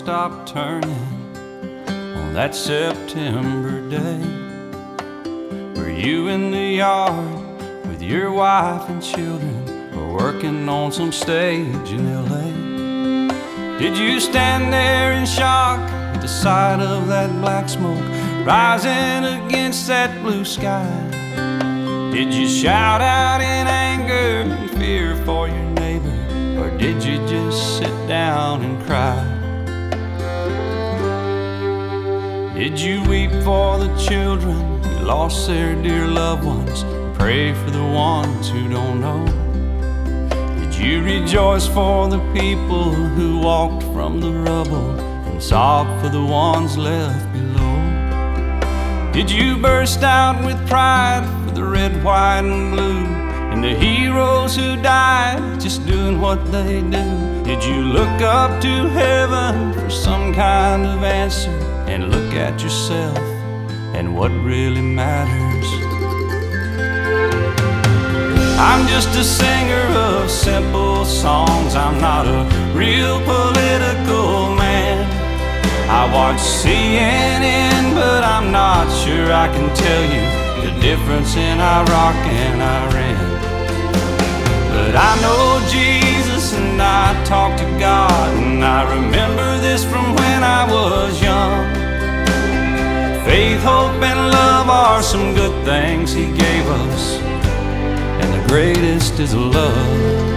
stopped turning on that September day? Were you in the yard with your wife and children, or working on some stage in LA? Did you stand there in shock at the sight of that black smoke rising against that blue sky? Did you shout out in anger and fear for your neighbor, or did you just sit down and cry? Did you weep for the children who lost their dear loved ones, and pray for the ones who don't know? Did you rejoice for the people who walked from the rubble, and sob for the ones left below? Did you burst out with pride for the red, white, and blue, and the heroes who died just doing what they do? Did you look up to heaven for some kind of answer, and look at yourself and what really matters? I'm just a singer of simple songs. I'm not a real political man. I watch CNN, but I'm not sure I can tell you the difference in Iraq and Iran. But I know Jesus and I talk to God, and I remember this from when I was young. Faith, hope, and love are some good things He gave us, and the greatest is love.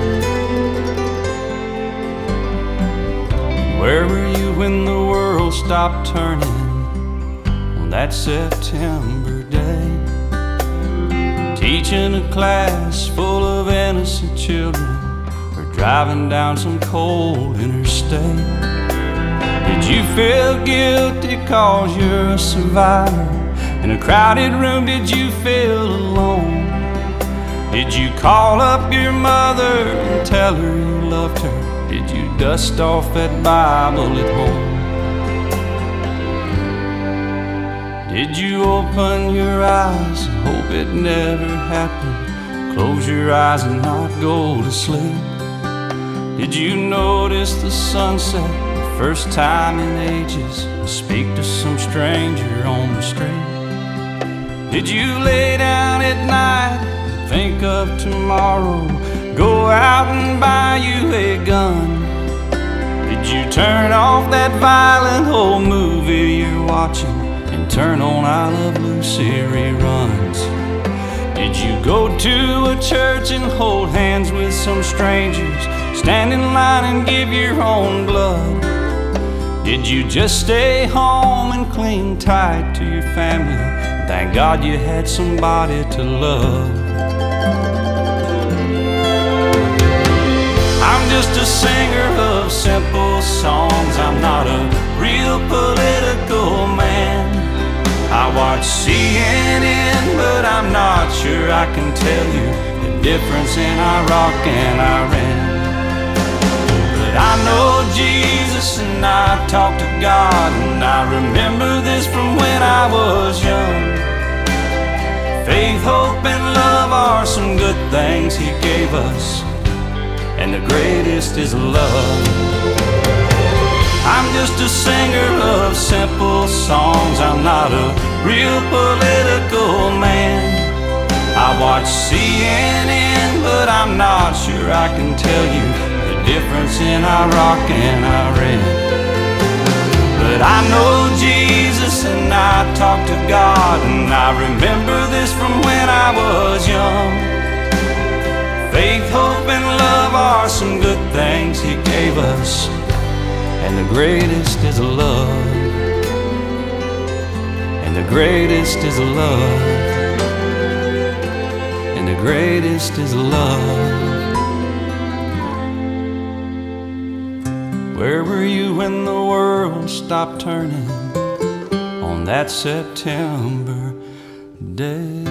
Where were you when the world stopped turning on that September day? Teaching a class full of innocent children, or driving down some cold interstate? Did you feel guilty cause you're a survivor? In a crowded room, did you feel alone? Did you call up your mother and tell her you loved her? Did you dust off that Bible at home? Did you open your eyes and hope it never happened? Close your eyes and not go to sleep? Did you notice the sunset the first time in ages, and speak to some stranger on the street? Did you lay down at night and think of tomorrow, go out and buy you a gun? Did you turn off that violent old movie you're watching and turn on I Love Lucy reruns? Did you go to a church and hold hands with some strangers, stand in line and give your own blood? Did you just stay home and cling tight to your family? Thank God you had somebody to love. I'm just a singer of simple songs. I'm not a real political man. I watch CNN, but I'm not sure I can tell you the difference in Iraq and Iran. But I know Jesus and I talk to God, and I remember this from when I was young. Faith, hope, and love are some good things He gave us, and the greatest is love. I'm just a singer of simple songs. I'm not a real political man. I watch CNN, but I'm not sure I can tell you the difference in Iraq and Iran. But I know Jesus and I talk to God, and I remember this from when I was young. Faith, hope, and love are some good things He gave us, and the greatest is love. And the greatest is love. And the greatest is love. Where were you when the world stopped turning on that September day?